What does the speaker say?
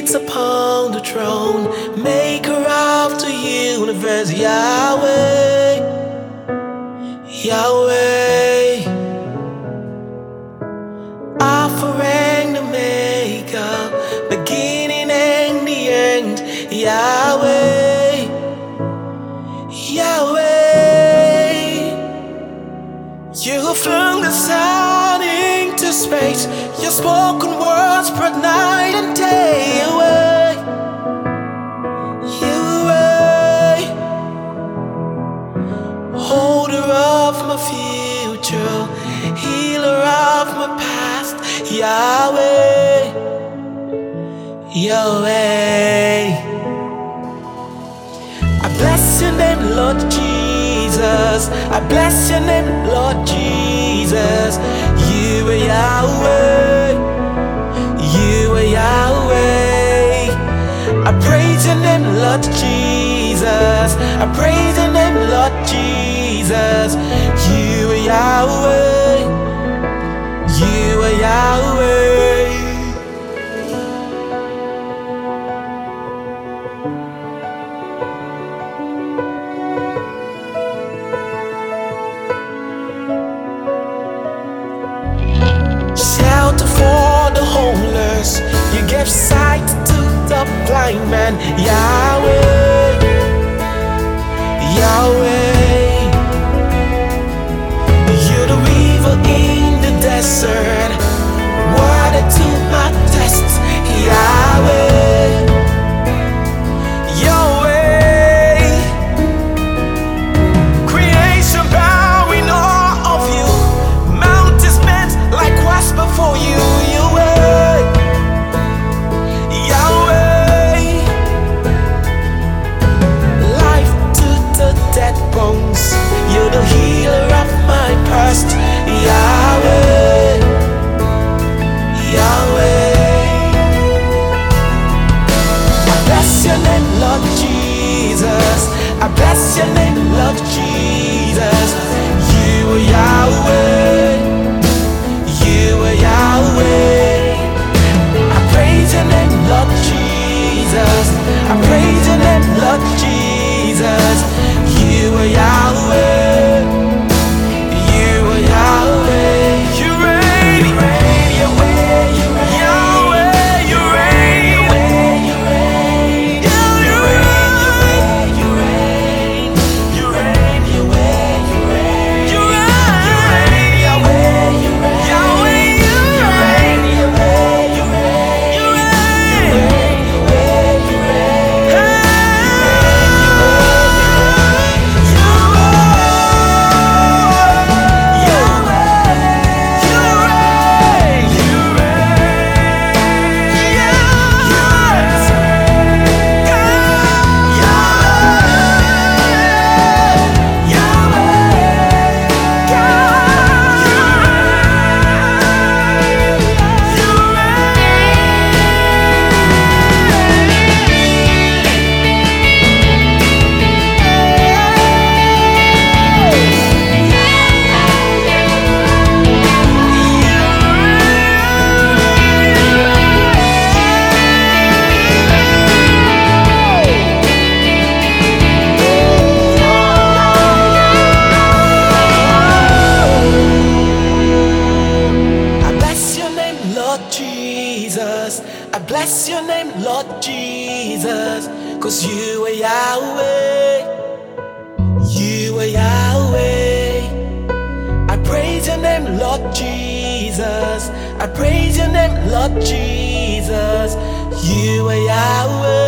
sits upon the throne, maker of the universe, Yahweh, Yahweh, Alpha and Omega, beginning and the end, Yahweh, Yahweh. You have flung the sun into space, your spoken words spread night and day. Away, you away, holder of my future, healer of my past, Yahweh, Yahweh. I bless your name, Lord Jesus. I bless your name, Lord Jesus. You are Yahweh, you are Yahweh. I praise your name, Lord Jesus. I praise your name, Lord Jesus. You are Yahweh, you are Yahweh. Shelter for the homeless, you give sight to the blind man, Yahweh, Yahweh. You're the river in the desert, water to my thirst, Yahweh, Yahweh. Creation bowing awe of you, mountains bent like wax before you, Yahweh, Yahweh. Life to the dead bones, you're the healer of my past, Yahweh, Yahweh. I bless your name, Lord Jesus. I bless your name, Lord Jesus. You are Yahweh, you are Yahweh. I praise your name, Lord Jesus. I praise your name, Lord Jesus. You are Yahweh, you are Yahweh. You reign, you reign, Yahweh, you reign, Yahweh, you reign, you reign, you reign, you reign, you reign, Yahweh, you reign, you reign, Yahweh, you reign, Yahweh, you reign, Yahweh, you reign, you reign, Yahweh, you reign. I bless your name, Lord Jesus, 'cause you are Yahweh, you are Yahweh. I praise your name, Lord Jesus. I praise your name, Lord Jesus. You are Yahweh.